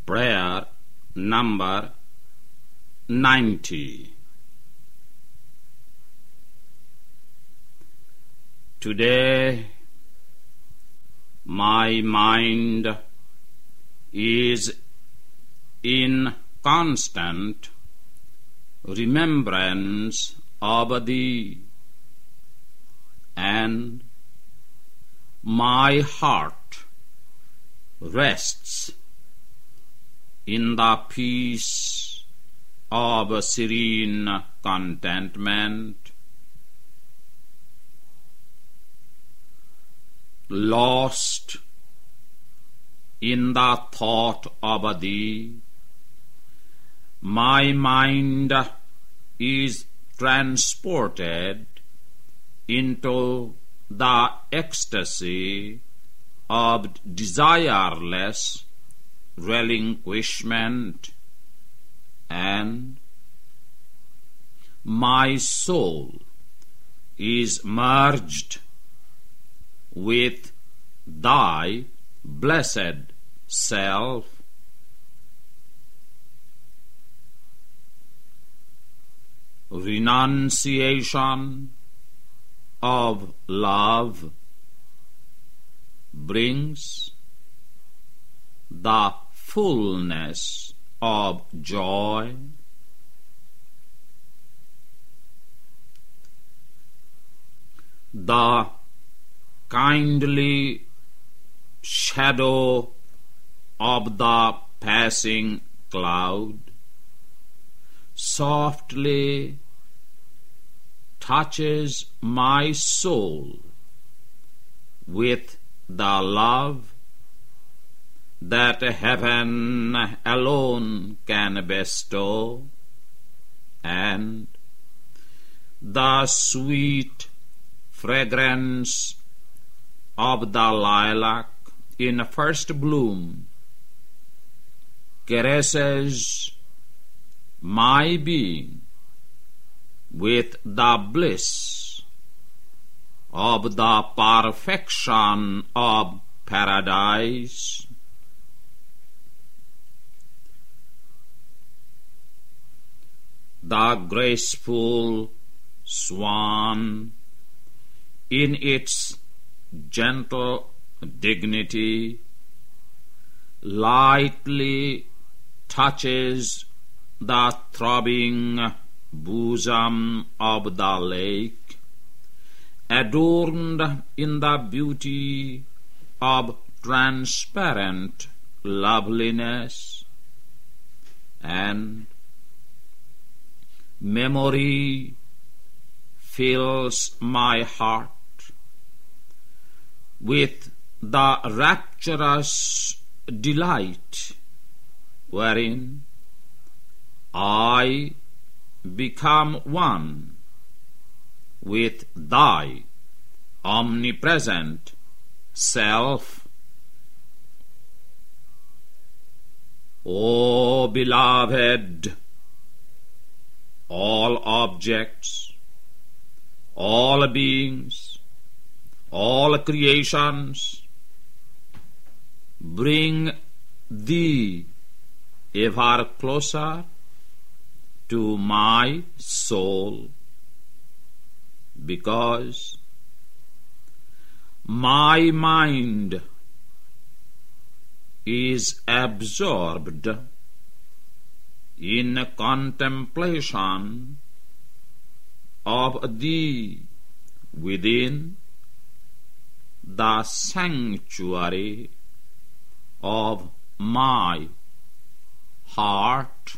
Prayer number 90. Today, my mind is in constant remembrance of Thee, and my heart rests in the peace of serene contentment. Lost in the thought of Thee, my mind is transported into the ecstasy of desireless relinquishment, and my soul is merged with Thy blessed self. Renunciation of love brings the fullness of joy. The kindly shadow of the passing cloud softly touches my soul with the love that heaven alone can bestow, and the sweet fragrance of the lilac in first bloom caresses my being with the bliss of the perfection of paradise. The graceful swan, in its gentle dignity, lightly touches the throbbing bosom of the lake, adorned in the beauty of transparent loveliness, and memory fills my heart with the rapturous delight wherein I become one with Thy omnipresent self. O beloved, all objects, all beings, all creations bring Thee ever closer to my soul, because my mind is absorbed in contemplation of Thee within the sanctuary of my heart.